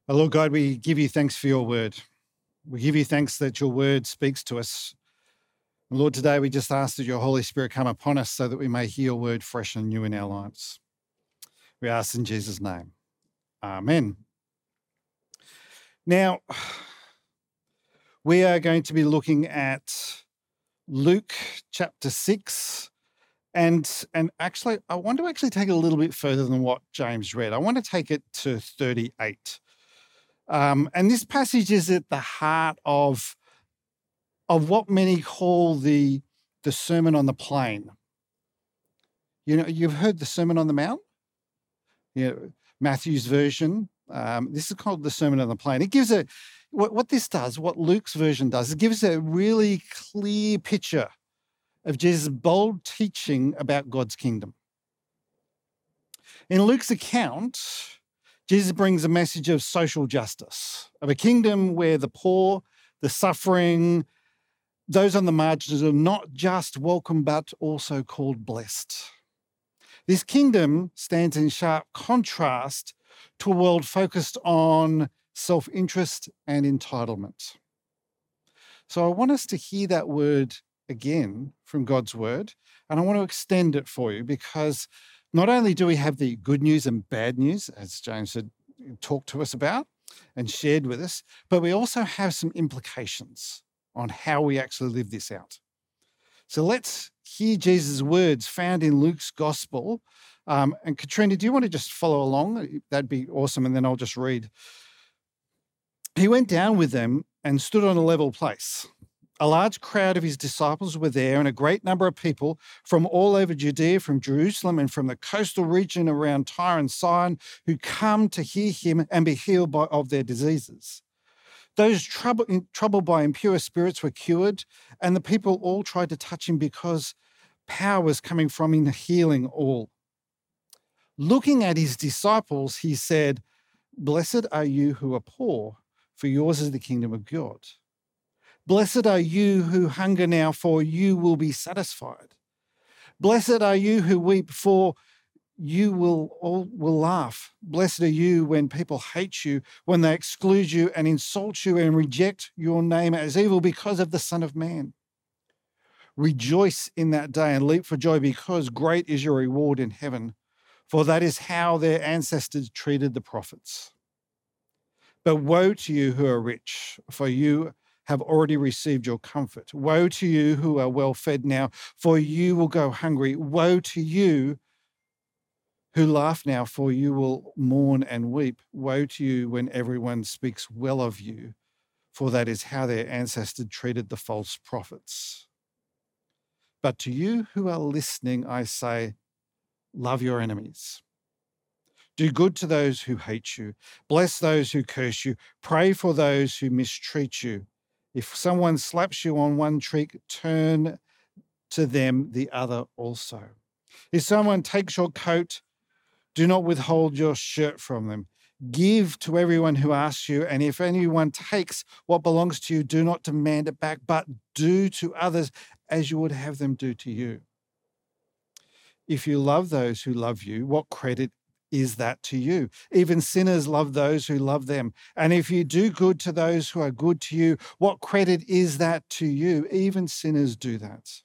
Lord God, we give you thanks for your word. We give you thanks that your word speaks to us. And Lord, today we just ask that your Holy Spirit come upon us so that we may hear your word fresh and new in our lives. We ask in Jesus' name. Amen. Now, we are going to be looking at Luke chapter 6. And actually, I want to actually take it a little bit further than what James read. I want to take it to 38. And this passage is at the heart of what many call the Sermon on the Plain. You know, you've heard the Sermon on the Mount? You know, Matthew's version. This is called the Sermon on the Plain. It gives what this does, what Luke's version does, it gives a really clear picture of Jesus' bold teaching about God's kingdom. In Luke's account, Jesus brings a message of social justice, of a kingdom where the poor, the suffering, those on the margins are not just welcome, but also called blessed. This kingdom stands in sharp contrast to a world focused on self-interest and entitlement. So I want us to hear that word again from God's word, and I want to extend it for you because not only do we have the good news and bad news, as James had talked to us about and shared with us, but we also have some implications on how we actually live this out. So let's hear Jesus' words found in Luke's gospel. And Katrina, do you want to just follow along? That'd be awesome. And then I'll just read. He went down with them and stood on a level place. A large crowd of his disciples were there, and a great number of people from all over Judea, from Jerusalem, and from the coastal region around Tyre and Sidon, who come to hear him and be healed of their diseases. Those troubled by impure spirits were cured, and the people all tried to touch him because power was coming from him, healing all. Looking at his disciples, he said, "Blessed are you who are poor, for yours is the kingdom of God. Blessed are you who hunger now, for you will be satisfied. Blessed are you who weep, for you will laugh. Blessed are you when people hate you, when they exclude you and insult you and reject your name as evil because of the Son of Man. Rejoice in that day and leap for joy, because great is your reward in heaven, for that is how their ancestors treated the prophets. But woe to you who are rich, for you have already received your comfort. Woe to you who are well fed now, for you will go hungry. Woe to you who laugh now, for you will mourn and weep. Woe to you when everyone speaks well of you, for that is how their ancestors treated the false prophets. But to you who are listening, I say, love your enemies. Do good to those who hate you. Bless those who curse you. Pray for those who mistreat you. If someone slaps you on one cheek, turn to them the other also. If someone takes your coat, do not withhold your shirt from them. Give to everyone who asks you, and if anyone takes what belongs to you, do not demand it back, but do to others as you would have them do to you. If you love those who love you, what credit is that to you? Even sinners love those who love them. And if you do good to those who are good to you, what credit is that to you? Even sinners do that.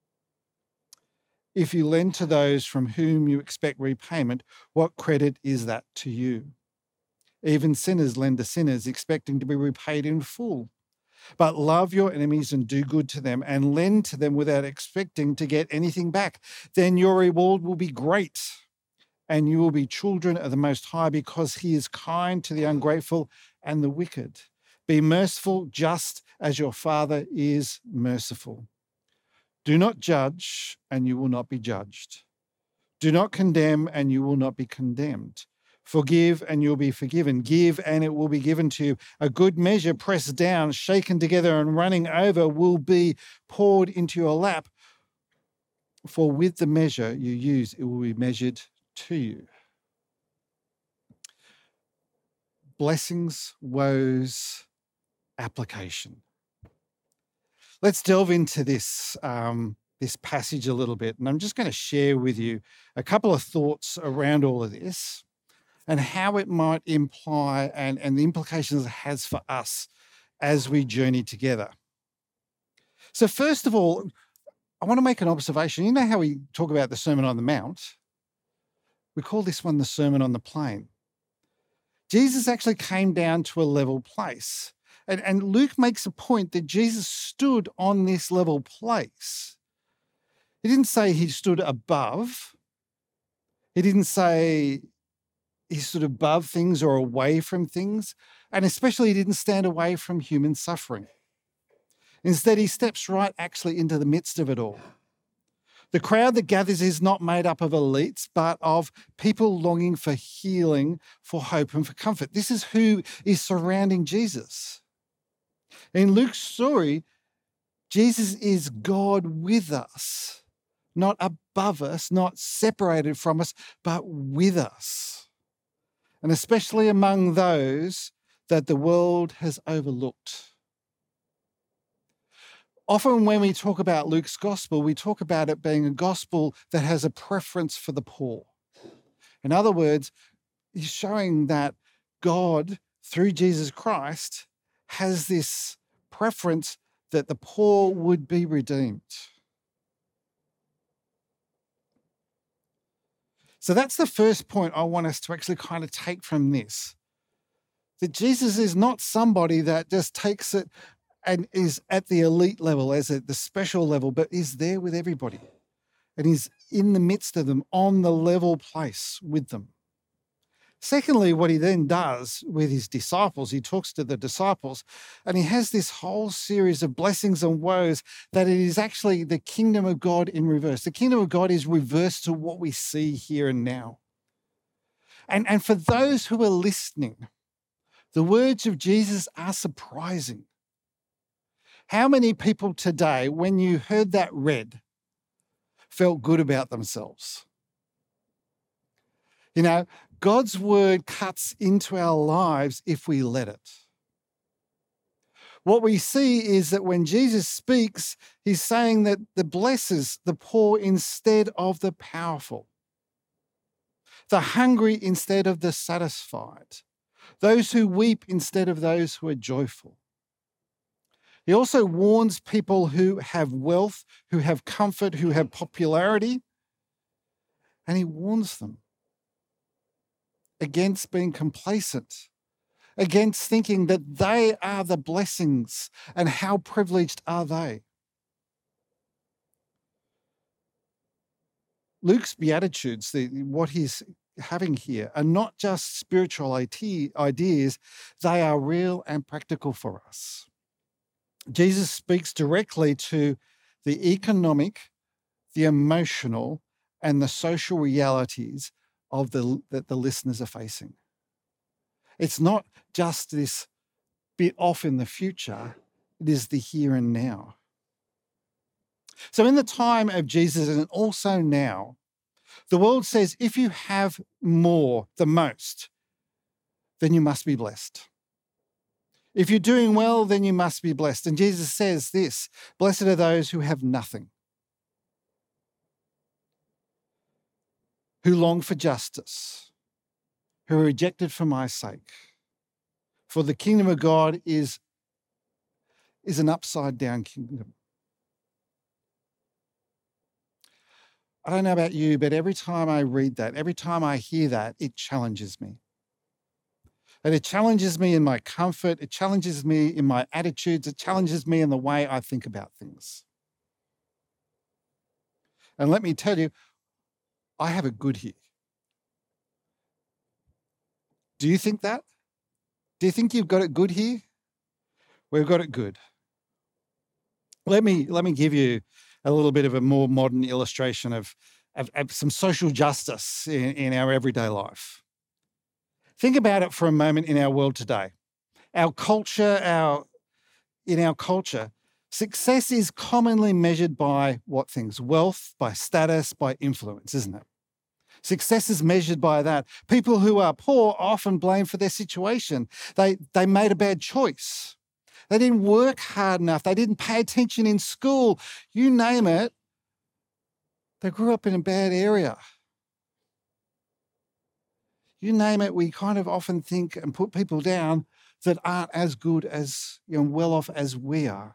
If you lend to those from whom you expect repayment, what credit is that to you? Even sinners lend to sinners, expecting to be repaid in full. But love your enemies and do good to them and lend to them without expecting to get anything back. Then your reward will be great, and you will be children of the Most High, because he is kind to the ungrateful and the wicked. Be merciful just as your Father is merciful. Do not judge, and you will not be judged. Do not condemn, and you will not be condemned. Forgive, and you'll be forgiven. Give, and it will be given to you. A good measure, pressed down, shaken together, and running over, will be poured into your lap. For with the measure you use, it will be measured to you." Blessings, woes, application. Let's delve into this passage a little bit, and I'm just going to share with you a couple of thoughts around all of this. and how it might imply and the implications it has for us as we journey together. So first of all, I want to make an observation. You know how we talk about the Sermon on the Mount? We call this one the Sermon on the Plain. Jesus actually came down to a level place. And Luke makes a point that Jesus stood on this level place. He didn't say he stood above. He didn't say he stood above things or away from things. And especially he didn't stand away from human suffering. Instead, he steps right actually into the midst of it all. The crowd that gathers is not made up of elites, but of people longing for healing, for hope, and for comfort. This is who is surrounding Jesus. In Luke's story, Jesus is God with us, not above us, not separated from us, but with us. And especially among those that the world has overlooked. Often when we talk about Luke's gospel, we talk about it being a gospel that has a preference for the poor. In other words, he's showing that God, through Jesus Christ, has this preference that the poor would be redeemed. So that's the first point I want us to actually kind of take from this. That Jesus is not somebody that just takes it and is at the elite level, as at the special level, but is there with everybody. And is in the midst of them, on the level place with them. Secondly, what he then does with his disciples, he talks to the disciples, and he has this whole series of blessings and woes that it is actually the kingdom of God in reverse. The kingdom of God is reversed to what we see here and now. And for those who are listening, the words of Jesus are surprising. How many people today, when you heard that read, felt good about themselves? You know, God's word cuts into our lives if we let it. What we see is that when Jesus speaks, he's saying that the blesses the poor instead of the powerful, the hungry instead of the satisfied, those who weep instead of those who are joyful. He also warns people who have wealth, who have comfort, who have popularity, and he warns them against being complacent, against thinking that they are the blessings and how privileged are they. Luke's Beatitudes, what he's having here, are not just spiritual ideas, they are real and practical for us. Jesus speaks directly to the economic, the emotional, and the social realities of that the listeners are facing. It's not just this bit off in the future, it is the here and now. So in the time of Jesus and also now, the world says if you have more, the most, then you must be blessed. If you're doing well, then you must be blessed. And Jesus says this, blessed are those who have nothing, who long for justice, who are rejected for my sake. For the kingdom of God is an upside-down kingdom. I don't know about you, but every time I read that, every time I hear that, it challenges me. And it challenges me in my comfort, it challenges me in my attitudes, it challenges me in the way I think about things. And let me tell you, I have it good here. Do you think that? Do you think you've got it good here? We've got it good. Let me give you a little bit of a more modern illustration of some social justice in our everyday life. Think about it for a moment in our world today. In our culture, success is commonly measured by what things? Wealth, by status, by influence, isn't it? Success is measured by that. People who are poor are often blamed for their situation. They made a bad choice. They didn't work hard enough. They didn't pay attention in school. You name it. They grew up in a bad area. You name it, we kind of often think and put people down that aren't as good as, well off as we are.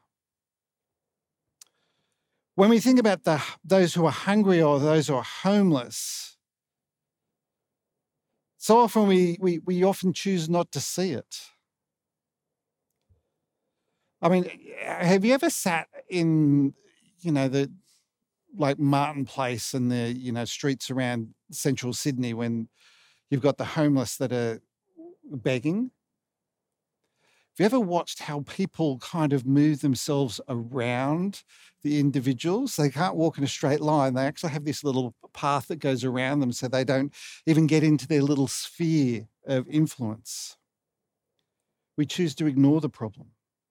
When we think about those who are hungry or those who are homeless, so often we often choose not to see it. I mean, have you ever sat in, the like Martin Place and the, streets around central Sydney when you've got the homeless that are begging? Have you ever watched how people kind of move themselves around the individuals? They can't walk in a straight line. They actually have this little path that goes around them so they don't even get into their little sphere of influence. We choose to ignore the problem.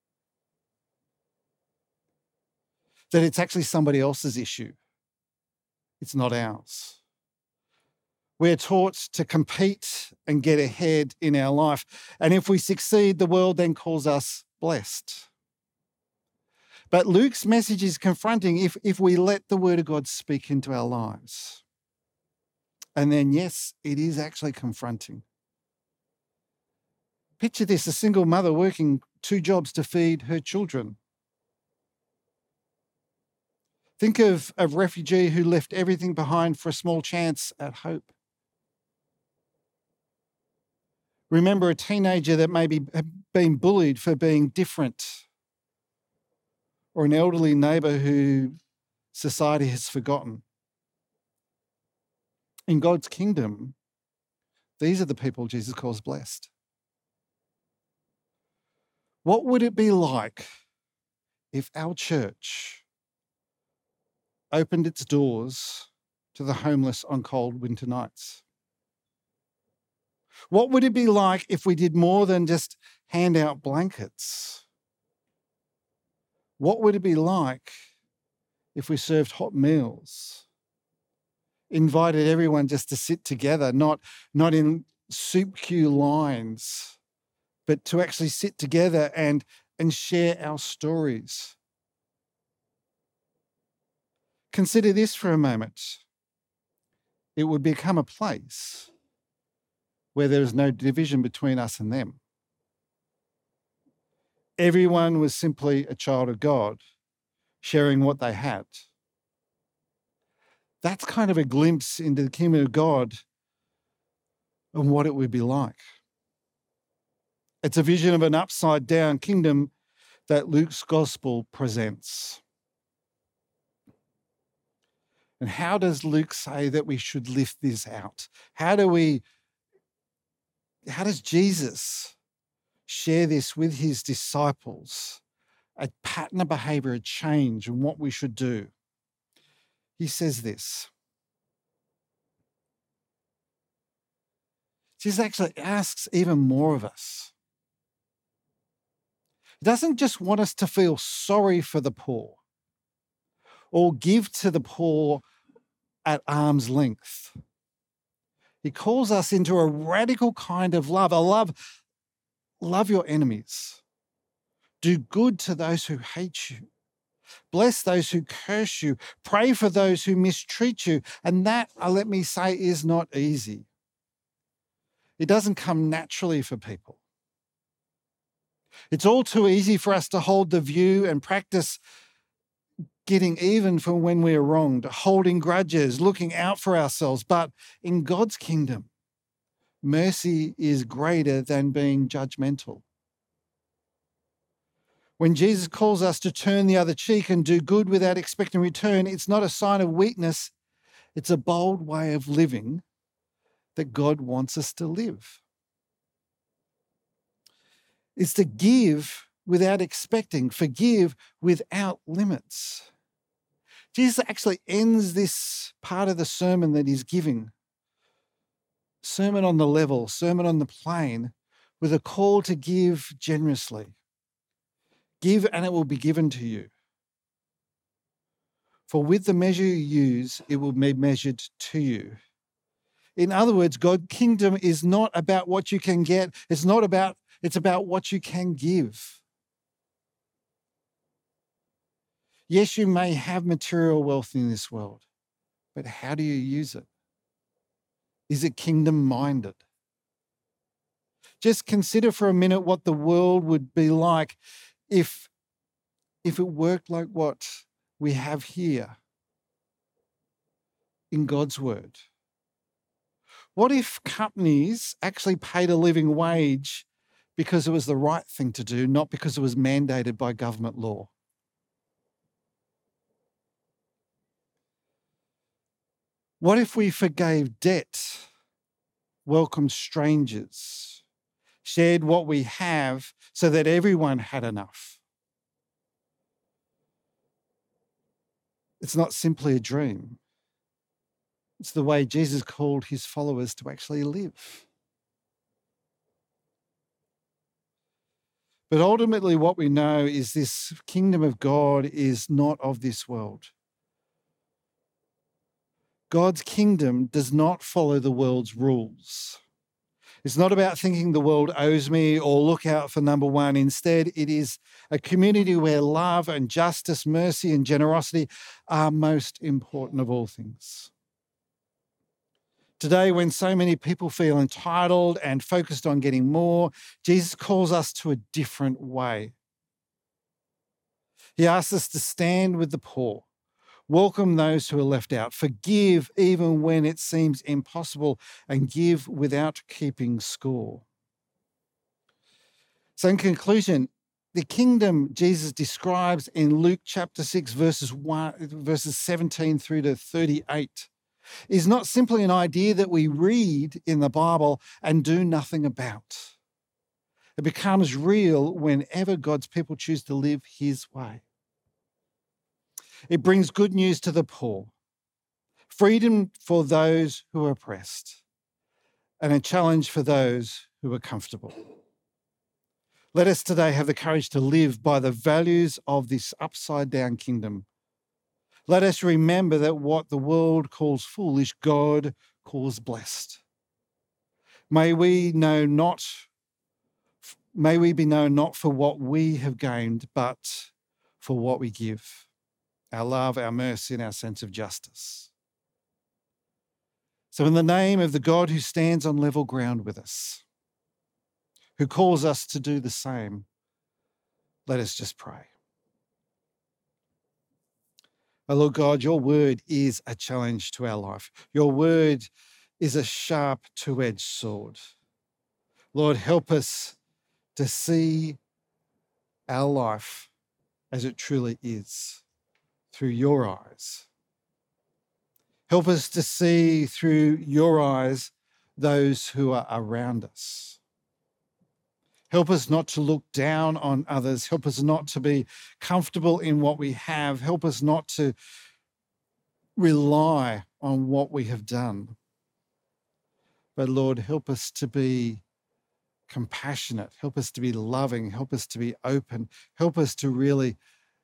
That it's actually somebody else's issue. It's not ours. We're taught to compete and get ahead in our life. And if we succeed, the world then calls us blessed. But Luke's message is confronting if we let the word of God speak into our lives. And then, yes, it is actually confronting. Picture this, a single mother working 2 jobs to feed her children. Think of a refugee who left everything behind for a small chance at hope. Remember a teenager that maybe had been bullied for being different, or an elderly neighbour who society has forgotten. In God's kingdom, these are the people Jesus calls blessed. What would it be like if our church opened its doors to the homeless on cold winter nights? What would it be like if we did more than just hand out blankets? What would it be like if we served hot meals, invited everyone just to sit together, not in soup queue lines, but to actually sit together and share our stories? Consider this for a moment. It would become a place where there is no division between us and them. Everyone was simply a child of God, sharing what they had. That's kind of a glimpse into the kingdom of God and what it would be like. It's a vision of an upside-down kingdom that Luke's gospel presents. And how does Luke say that we should lift this out? How does Jesus share this with his disciples? A pattern of behavior, a change in what we should do. He says this. Jesus actually asks even more of us. He doesn't just want us to feel sorry for the poor or give to the poor at arm's length. He calls us into a radical kind of love, love your enemies. Do good to those who hate you. Bless those who curse you. Pray for those who mistreat you. And that, let me say, is not easy. It doesn't come naturally for people. It's all too easy for us to hold the view and practice getting even for when we're wronged, holding grudges, looking out for ourselves. But in God's kingdom, mercy is greater than being judgmental. When Jesus calls us to turn the other cheek and do good without expecting return, it's not a sign of weakness. It's a bold way of living that God wants us to live. It's to give without expecting, forgive without limits. Jesus actually ends this part of the sermon that he's giving, sermon on the level, sermon on the plain, with a call to give generously. Give and it will be given to you. For with the measure you use, it will be measured to you. In other words, God's kingdom is not about what you can get. It's about what you can give. Yes, you may have material wealth in this world, but how do you use it? Is it kingdom-minded? Just consider for a minute what the world would be like if it worked like what we have here in God's word. What if companies actually paid a living wage because it was the right thing to do, not because it was mandated by government law? What if we forgave debt, welcomed strangers, shared what we have so that everyone had enough? It's not simply a dream. It's the way Jesus called his followers to actually live. But ultimately, what we know is this kingdom of God is not of this world. God's kingdom does not follow the world's rules. It's not about thinking the world owes me or look out for number one. Instead, it is a community where love and justice, mercy and generosity are most important of all things. Today, when so many people feel entitled and focused on getting more, Jesus calls us to a different way. He asks us to stand with the poor, welcome those who are left out, forgive even when it seems impossible, and give without keeping score. So in conclusion, the kingdom Jesus describes in Luke chapter 6, verses 17 through to 38, is not simply an idea that we read in the Bible and do nothing about. It becomes real whenever God's people choose to live his way. It brings good news to the poor, freedom for those who are oppressed, and a challenge for those who are comfortable. Let us today have the courage to live by the values of this upside-down kingdom. Let us remember that what the world calls foolish, God calls blessed. May we be known not for what we have gained, but for what we give. Our love, our mercy, and our sense of justice. So in the name of the God who stands on level ground with us, who calls us to do the same, let us just pray. Oh Lord God, your word is a challenge to our life. Your word is a sharp two-edged sword. Lord, help us to see our life as it truly is through your eyes. Help us to see through your eyes those who are around us. Help us not to look down on others. Help us not to be comfortable in what we have. Help us not to rely on what we have done. But Lord, help us to be compassionate. Help us to be loving. Help us to be open. Help us to really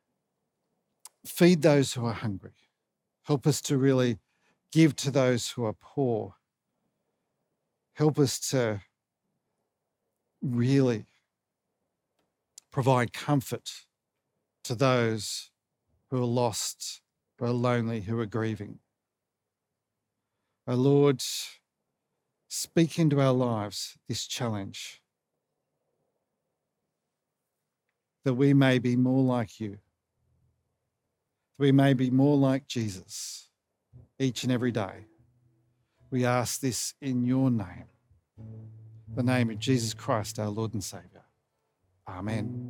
feed those who are hungry. Help us to really give to those who are poor. Help us to really provide comfort to those who are lost, who are lonely, who are grieving. Oh Lord, speak into our lives this challenge that we may be more like you, that we may be more like Jesus each and every day. We ask this in your name, the name of Jesus Christ, our Lord and Saviour. Amen.